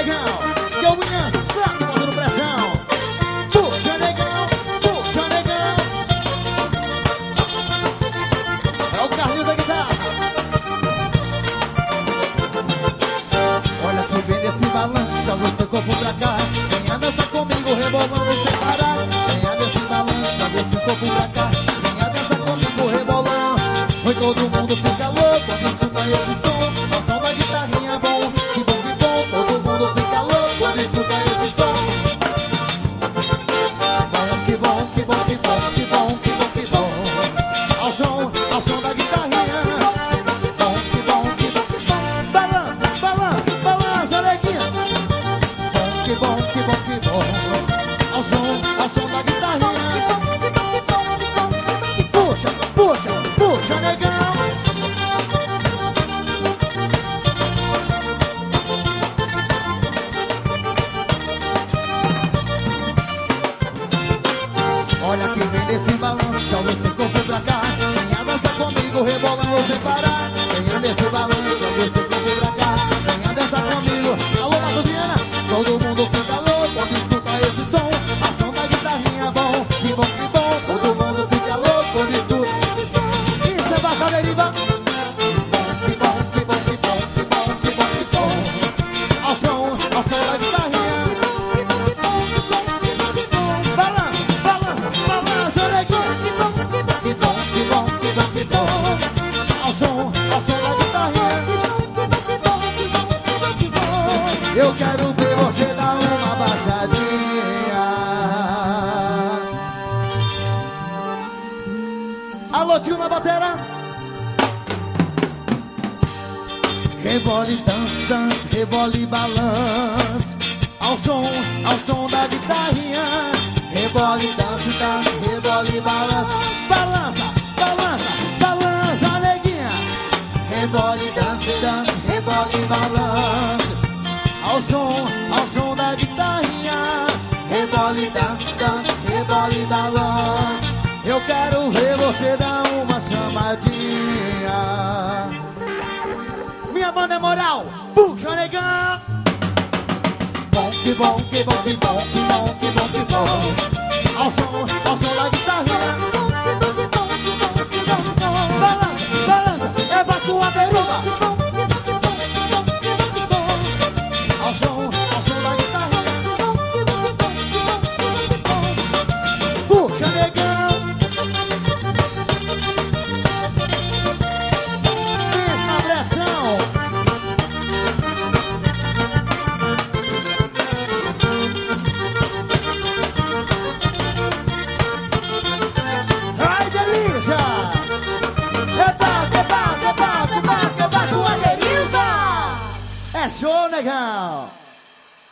negão, que eu vinha saco botando pressão. Puxa, negão, puxa, negão. É o Carlinhos da guitarra. Olha que vem desse balanço, joga o seu corpo pra cá. Venha dançar comigo, rebolando sem parar. Venha desse balanço, joga o seu corpo pra cá. Venha dançar comigo, rebolando. Oi, todo mundo fica louco quando escuta esse som. O som da guitarrinha é bom, que bom, que bom. Todo mundo fica louco quando escuta esse som. Bom, que bom, que bom, que bom, que bom, que bom, que bom. Ao som da guitarrinha. Bom, que bom, que bom, que bom. Balança, balança, balança, neguinha. Bom, que bom, que bom, que bom. Ao som da guitarrinha. Puxa, puxa, puxa, negão. Olha que vem desse balanço, joga esse corpo pra cá. Venha dançar comigo, rebolando sem parar. Venha desse balanço, joga esse corpo pra cá. Venha dançar comigo. Alô, Matuziana, todo mundo fica louco quando escuta esse som. A som da guitarrinha é bom, que bom, que bom. Todo mundo fica louco quando escuta esse som. Isso é bacana, deriva. Que bom, que bom, que bom, que bom, que bom, que bom. Ao som da guitarrinha. Balança, balança, balança, neguinha. Que bom, que bom, que bom, que bom. Ao som da guitarrinha. Eu quero ver você dar uma baixadinha. Alô, tio na batera. Rebole, dance, dance, rebole, balance. Ao som da guitarrinha. Rebole, dance, dance, rebole, balance. Balança, balança, balança, neguinha. Rebole, dance, dance, rebole, balance. Ao som da guitarrinha. Rebole, dance, dance, rebole, balance. Eu quero ver você dar uma chamadinha. Minha banda é moral, puxa, negão. Bom, que bom, que bom, que bom, que bom, que bom, que bom. Ao som da guitarrinha. Balança, balança, é bacua, beruba. Ao som da guitarrinha. Puxa, negão. Pensa na pressão. Ai, delícia! É baco, a deriva! É show, negão!